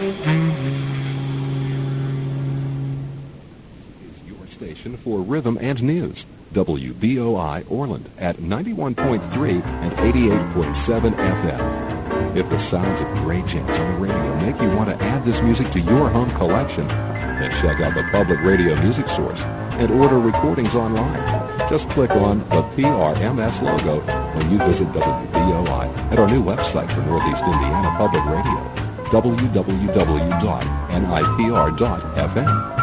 Station for rhythm and news. WBOI Orland at 91.3 and 88.7 FM. If the sounds of great jazz on the radio make you want to add this music to your home collection, then check out the Public Radio Music Source and order recordings online. Just click on the PRMS logo when you visit WBOI at our new website for Northeast Indiana Public Radio, www.nipr.fm.